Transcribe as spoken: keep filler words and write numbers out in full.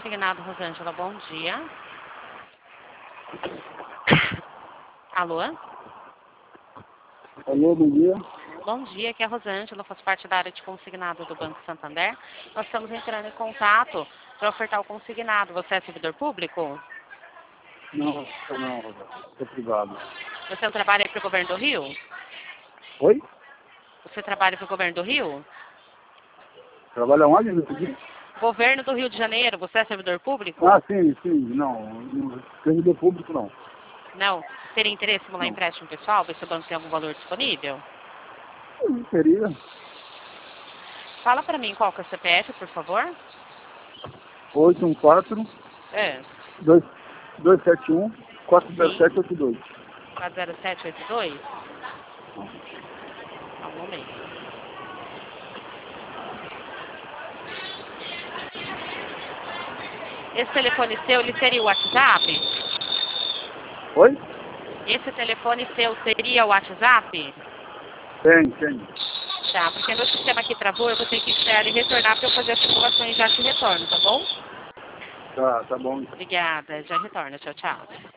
consignado, Rosângela, bom dia. Alô? Alô, bom dia. Bom dia, aqui é a Rosângela, faço parte da área de consignado do Banco Santander. Nós estamos entrando em contato para ofertar o consignado. Você é servidor público? Não, não, estou privado. Você não trabalha para o governo do Rio? Oi? Você trabalha para o governo do Rio? Trabalha onde? Não entendi. Governo do Rio de Janeiro, você é servidor público? Ah, sim, sim, não. não servidor público, não. Não. Teria interesse em simular Não. empréstimo pessoal, ver se o banco tem algum valor disponível? Não teria. Fala para mim qual que é o C P F, por favor. oito um quatro, É. dois sete um, quatro zero Sim. sete oito dois. quatro zero sete oito dois? Só um momento. Esse telefone seu, ele seria o WhatsApp? Oi? Esse telefone seu seria o WhatsApp? Tem, tem. Tá, porque meu sistema aqui travou, eu vou ter que esperar ele retornar para eu fazer as simulações e já te retorno, tá bom? Tá, tá bom. Obrigada, já retorno. Tchau, tchau.